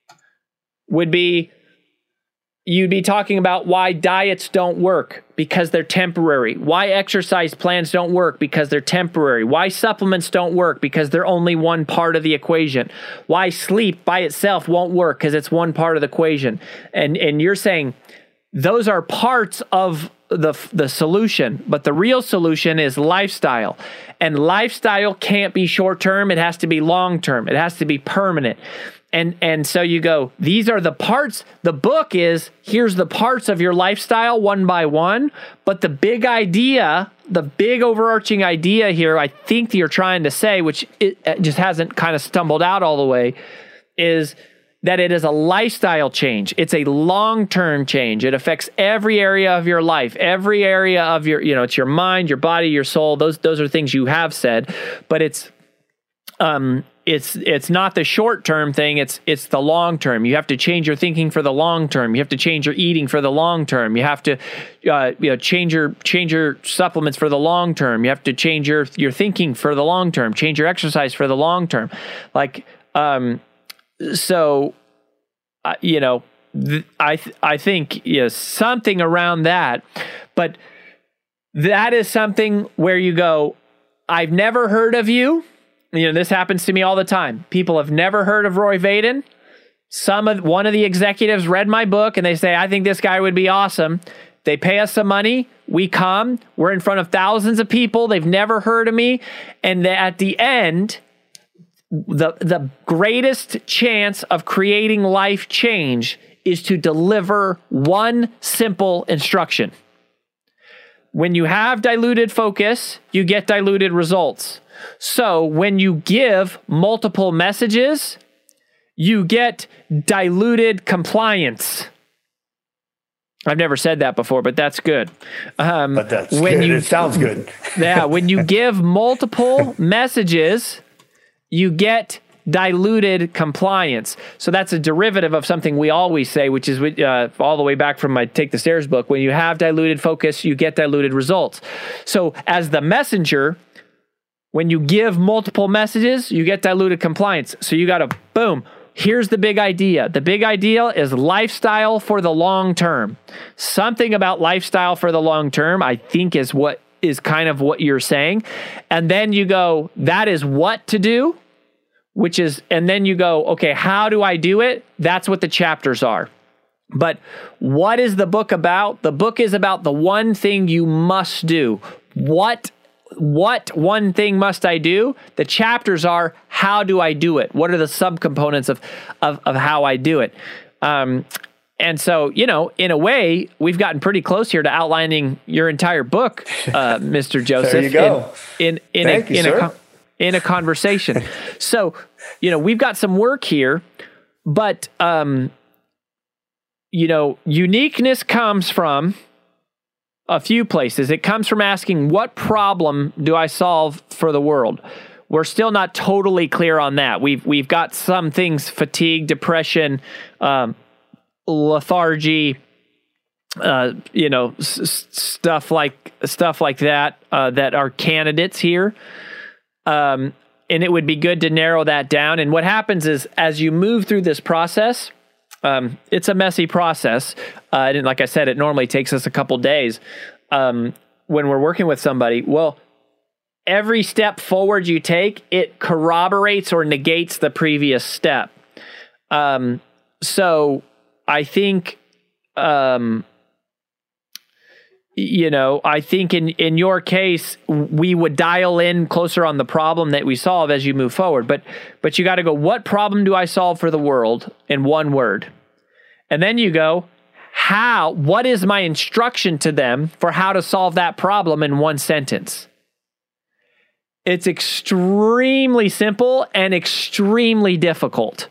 would be, you'd be talking about why diets don't work because they're temporary. Why exercise plans don't work because they're temporary. Why supplements don't work because they're only one part of the equation. Why sleep by itself won't work because it's one part of the equation. And and you're saying those are parts of the the solution, but the real solution is lifestyle. And lifestyle can't be short term, it has to be long term. It has to be permanent. And and so you go, these are the parts. The book is, here's the parts of your lifestyle one by one. But the big idea, the big overarching idea here, I think that you're trying to say, which it just hasn't kind of stumbled out all the way, is that it is a lifestyle change. It's a long-term change. It affects every area of your life, every area of your, you know, it's your mind, your body, your soul. Those those are things you have said, but it's um It's it's not the short term thing. It's it's the long term. You have to change your thinking for the long term. You have to change your eating for the long term. You have to uh, you know change your change your supplements for the long term. You have to change your your thinking for the long term. Change your exercise for the long term. Like um, so, uh, you know, th- I th- I think you know, something around that, but that is something where you go, I've never heard of you. You know, this happens to me all the time. People have never heard of Roy Vaden. Some of one of the executives read my book and they say, I think this guy would be awesome. They pay us some money. We come. We're in front of thousands of people. They've never heard of me. And at the end, the the greatest chance of creating life change is to deliver one simple instruction. When you have diluted focus, you get diluted results. So when you give multiple messages, you get diluted compliance. I've never said that before, but that's good. Um, but that's when good. You, it sounds good. Yeah, when you give multiple messages, you get diluted compliance. So that's a derivative of something we always say, which is uh, all the way back from my Take the Stairs book. When you have diluted focus, you get diluted results. So as the messenger, when you give multiple messages, you get diluted compliance. So you got to, boom. Here's the big idea. The big idea is lifestyle for the long term. Something about lifestyle for the long term, I think, is what is kind of what you're saying. And then you go, that is what to do, which is, and then you go, okay, how do I do it? That's what the chapters are. But what is the book about? The book is about the one thing you must do. What What one thing must I do? The chapters are, how do I do it? What are the subcomponents of, of, of how I do it? Um, and so, you know, in a way, we've gotten pretty close here to outlining your entire book, uh, Mister Joseph. There you go. In, in, in, Thank a, you, in, sir. a, in a conversation. So, you know, we've got some work here, but, um, you know, uniqueness comes from a few places. It comes from asking, what problem do I solve for the world? We're still not totally clear on that. We've we've got some things: fatigue, depression, um, lethargy, uh, you know, s- stuff like stuff like that uh, that are candidates here. Um, and it would be good to narrow that down. And what happens is, as you move through this process, Um, it's a messy process. Uh, and like I said, it normally takes us a couple days um, when we're working with somebody. Well, every step forward you take, it corroborates or negates the previous step. Um, so I think, um, you know, I think in, in your case, we would dial in closer on the problem that we solve as you move forward. But but you got to go, what problem do I solve for the world in one word? And then you go, how, what is my instruction to them for how to solve that problem in one sentence? It's extremely simple and extremely difficult.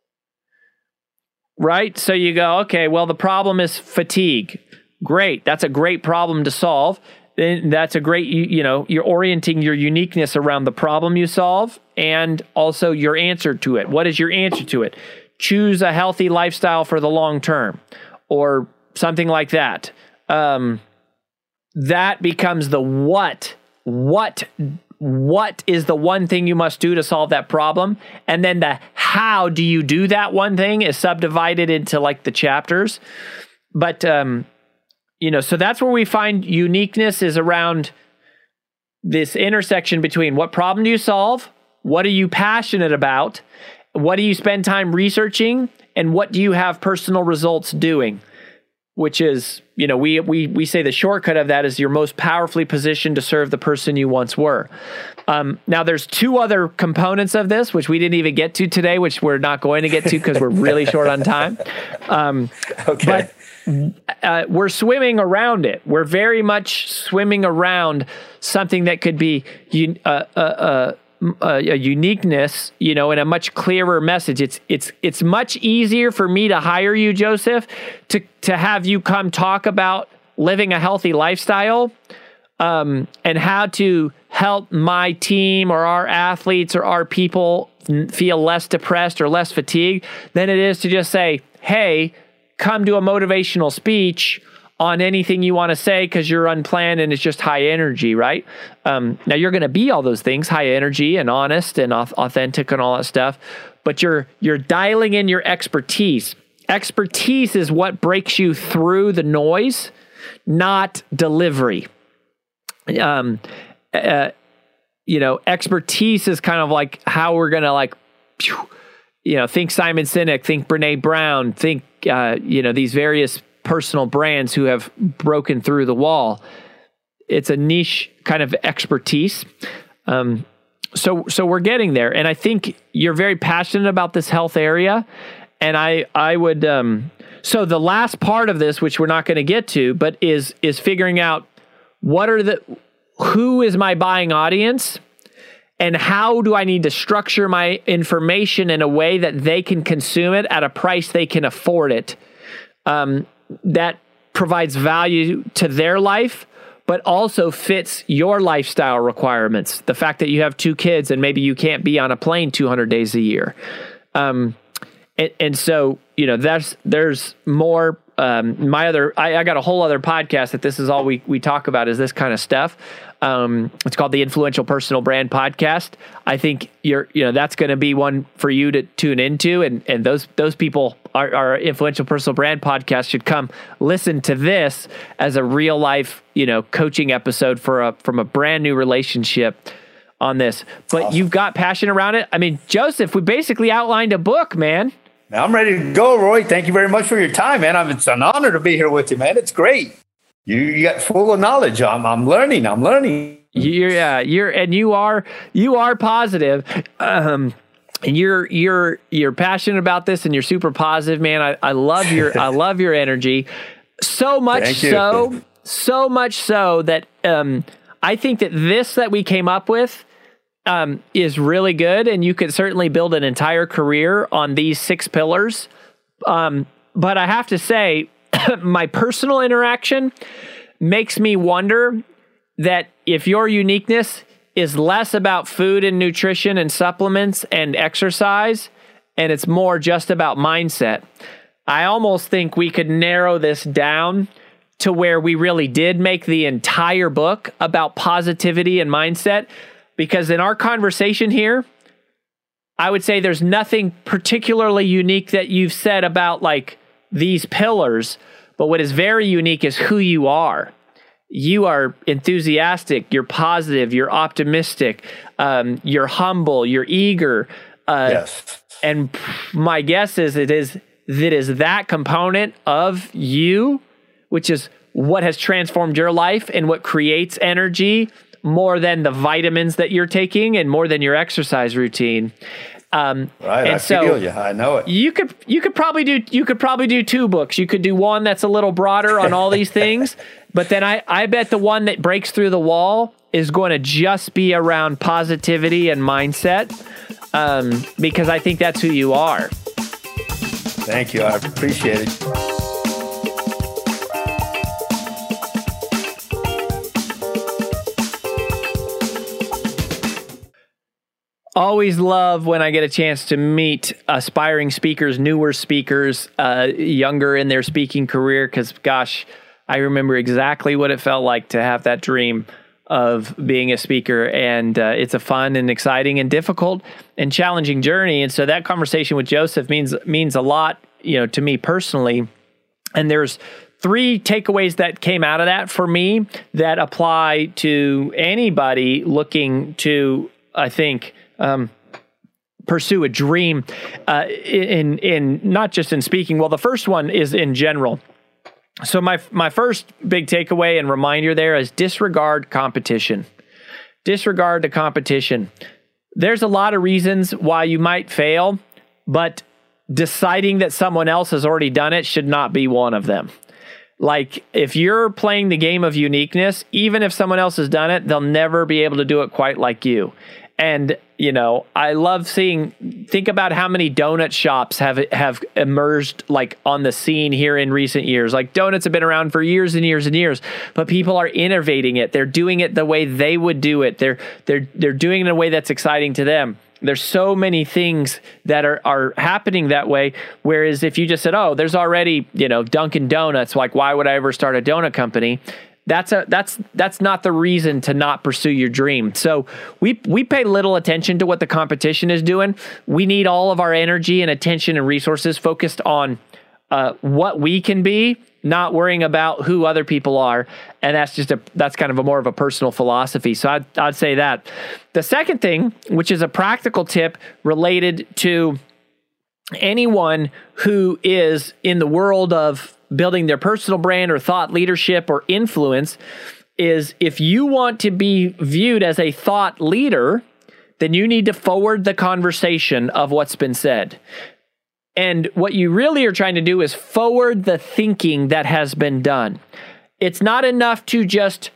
Right? So you go, okay, well, the problem is fatigue. Great. That's a great problem to solve. Then that's a great, you, you know, you're orienting your uniqueness around the problem you solve and also your answer to it. What is your answer to it? Choose a healthy lifestyle for the long term or something like that. Um, that becomes the what. What, what is the one thing you must do to solve that problem? And then the how do you do that one thing is subdivided into like the chapters. But, um, you know, so that's where we find uniqueness is around this intersection between what problem do you solve, what are you passionate about, what do you spend time researching, and what do you have personal results doing, which is, you know, we we we say the shortcut of that is you're most powerfully positioned to serve the person you once were. Um, now, there's two other components of this, which we didn't even get to today, which we're not going to get to because we're really short on time. Um, okay. But Uh, we're swimming around it. We're very much swimming around something that could be un- uh, uh, uh, a, a uniqueness, you know, and a much clearer message. It's it's it's much easier for me to hire you, Joseph, to to have you come talk about living a healthy lifestyle um, and how to help my team or our athletes or our people feel less depressed or less fatigued than it is to just say, hey, come to a motivational speech on anything you want to say because you're unplanned and it's just high energy, right? Um, now, you're going to be all those things, high energy and honest and authentic and all that stuff, but you're you're dialing in your expertise. Expertise is what breaks you through the noise, not delivery. Um, uh, you know, expertise is kind of like how we're going to like, phew, you know, think Simon Sinek, think Brene Brown, think, uh, you know, these various personal brands who have broken through the wall. It's a niche kind of expertise. Um, so, so we're getting there. And I think you're very passionate about this health area. And I, I would, um, so the last part of this, which we're not going to get to, but is is figuring out what are the who is my buying audience, and how do I need to structure my information in a way that they can consume it at a price they can afford it, um, that provides value to their life, but also fits your lifestyle requirements. The fact that you have two kids and maybe you can't be on a plane two hundred days a year. Um, and, and so, you know, that's, there's more, um, my other, I, I got a whole other podcast that this is all we, we talk about is this kind of stuff. Um, it's called the Influential Personal Brand Podcast. I think you're, you know, that's going to be one for you to tune into. And, and those, those people are, our Influential Personal Brand Podcast should come listen to this as a real life, you know, coaching episode for a, from a brand new relationship on this. But awesome. You've got passion around it. I mean, Joseph, we basically outlined a book, man. I'm ready to go, Roy. Thank you very much for your time, man. I'm, it's an honor to be here with you, man. It's great. You, you got full of knowledge. I'm, I'm learning. I'm learning. You're, yeah, you're, and you are, you are positive. Um, and you're, you're, you're passionate about this, and you're super positive, man. I, I love your, I love your energy. So much so, so much so that um, I think that this that we came up with um, is really good, and you could certainly build an entire career on these six pillars. Um, but I have to say, my personal interaction makes me wonder that if your uniqueness is less about food and nutrition and supplements and exercise, and it's more just about mindset, I almost think we could narrow this down to where we really did make the entire book about positivity and mindset. Because in our conversation here, I would say there's nothing particularly unique that you've said about like these pillars, but what is very unique is who you are. You are enthusiastic, you're positive, you're optimistic, um, you're humble, you're eager. Uh, yes. And my guess is it is that is that component of you, which is what has transformed your life and what creates energy more than the vitamins that you're taking and more than your exercise routine. Um, right, and I so feel you. I know it. You could you could probably do you could probably do two books. You could do one that's a little broader on all these things, but then I, I bet the one that breaks through the wall is going to just be around positivity and mindset, um, because I think that's who you are. Thank you. I appreciate it. Always love when I get a chance to meet aspiring speakers, newer speakers, uh, younger in their speaking career, because, gosh, I remember exactly what it felt like to have that dream of being a speaker, and uh, it's a fun and exciting and difficult and challenging journey. And so that conversation with Joseph means means a lot, you know, to me personally. And there's three takeaways that came out of that for me that apply to anybody looking to, I think, Um, pursue a dream uh, in in not just in speaking. Well, the first one is in general. So my my first big takeaway and reminder there is disregard competition. Disregard the competition. There's a lot of reasons why you might fail, but deciding that someone else has already done it should not be one of them. Like, if you're playing the game of uniqueness, even if someone else has done it, they'll never be able to do it quite like you. And, you know, I love seeing, think about how many donut shops have have emerged like on the scene here in recent years. Like, donuts have been around for years and years and years, but people are innovating it. They're doing it the way they would do it. They're they're they're doing it in a way that's exciting to them. There's so many things that are, are happening that way. Whereas if you just said, oh, there's already, you know, Dunkin' Donuts, like, why would I ever start a donut company? That's a that's that's not the reason to not pursue your dream. So we we pay little attention to what the competition is doing. We need all of our energy and attention and resources focused on uh, what we can be, not worrying about who other people are. And that's just a that's kind of a more of a personal philosophy. So I'd, I'd say that. The second thing, which is a practical tip related to anyone who is in the world of building their personal brand or thought leadership or influence, is if you want to be viewed as a thought leader, then you need to forward the conversation of what's been said. And what you really are trying to do is forward the thinking that has been done. It's not enough to just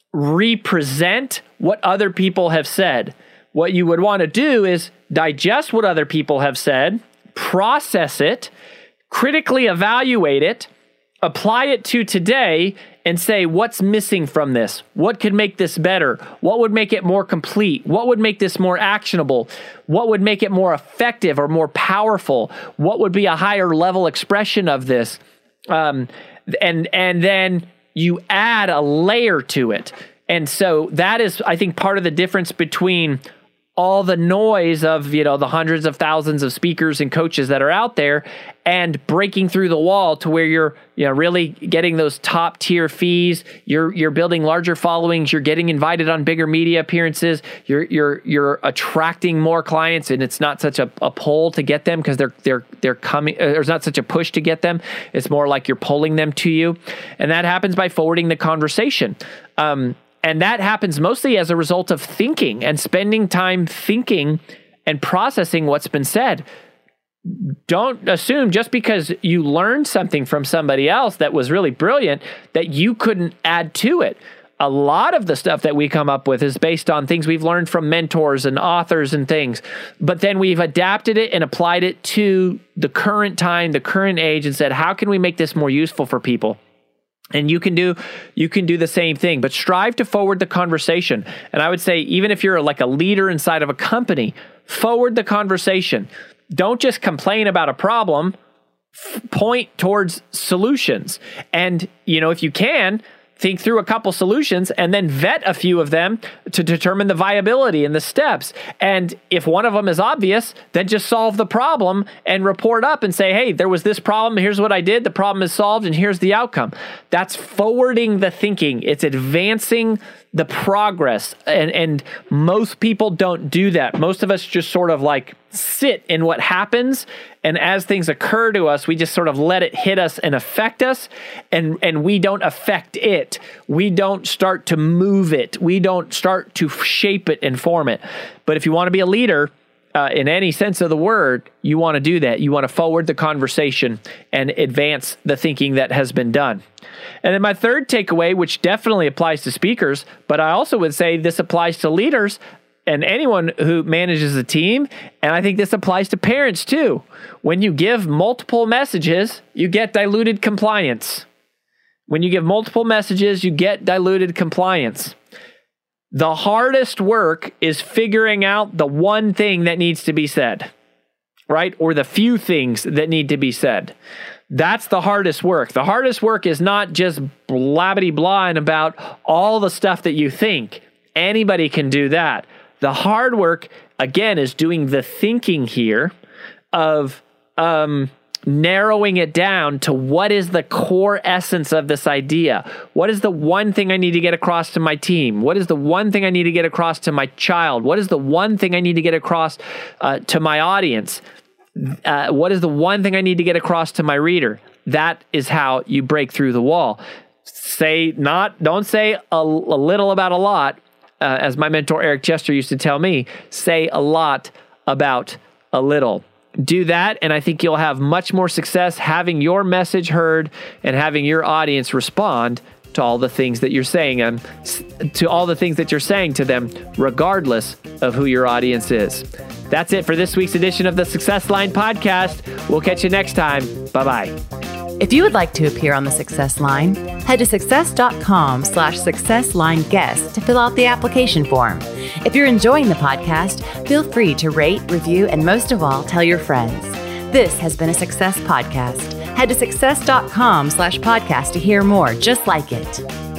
represent what other people have said. What you would want to do is digest what other people have said, process it, critically evaluate it, apply it to today, and say, what's missing from this? What could make this better? What would make it more complete? What would make this more actionable? What would make it more effective or more powerful? What would be a higher level expression of this? Um, and and then you add a layer to it. And so that is, I think, part of the difference between all the noise of, you know, the hundreds of thousands of speakers and coaches that are out there and breaking through the wall to where you're, you know, really getting those top tier fees. You're, you're building larger followings. You're getting invited on bigger media appearances. You're, you're, you're attracting more clients, and it's not such a, a pull to get them because they're, they're, they're coming. Uh, there's not such a push to get them. It's more like you're pulling them to you. And that happens by forwarding the conversation. Um, And that happens mostly as a result of thinking and spending time thinking and processing what's been said. Don't assume just because you learned something from somebody else that was really brilliant that you couldn't add to it. A lot of the stuff that we come up with is based on things we've learned from mentors and authors and things, but then we've adapted it and applied it to the current time, the current age, and said, how can we make this more useful for people? And you can do you can do the same thing, but strive to forward the conversation. And I would say, even if you're like a leader inside of a company, forward the conversation. Don't just complain about a problem, f- point towards solutions. And, you know, if you can, think through a couple solutions and then vet a few of them to determine the viability and the steps. And if one of them is obvious, then just solve the problem and report up and say, hey, there was this problem. Here's what I did. The problem is solved and here's the outcome. That's forwarding the thinking. It's advancing the progress. And, and most people don't do that. Most of us just sort of like sit in what happens. And as things occur to us, we just sort of let it hit us and affect us. And, and we don't affect it. We don't start to move it. We don't start to shape it and form it. But if you want to be a leader, Uh, in any sense of the word, you want to do that. You want to forward the conversation and advance the thinking that has been done. And then my third takeaway, which definitely applies to speakers, but I also would say this applies to leaders and anyone who manages a team, and I think this applies to parents too. When you give multiple messages, you get diluted compliance. When you give multiple messages, you get diluted compliance. The hardest work is figuring out the one thing that needs to be said, right? Or the few things that need to be said. That's the hardest work. The hardest work is not just blabbity-blahing about all the stuff that you think. Anybody can do that. The hard work, again, is doing the thinking here of um, narrowing it down to what is the core essence of this idea. What is the one thing I need to get across to my team? What is the one thing I need to get across to my child? What is the one thing I need to get across uh, to my audience? Uh, what is the one thing I need to get across to my reader? That is how you break through the wall. Say not, don't say a, a little about a lot. Uh, as my mentor Eric Chester used to tell me, say a lot about a little. Do that, and I think you'll have much more success having your message heard and having your audience respond to all the things that you're saying and to all the things that you're saying to them, regardless of who your audience is. That's it for this week's edition of the Success Line podcast. We'll catch you next time. Bye-bye. If you would like to appear on the Success Line, head to success.com slash success line guest to fill out the application form. If you're enjoying the podcast, feel free to rate, review, and most of all, tell your friends. This has been a Success Podcast. Head to success.com slash podcast to hear more just like it.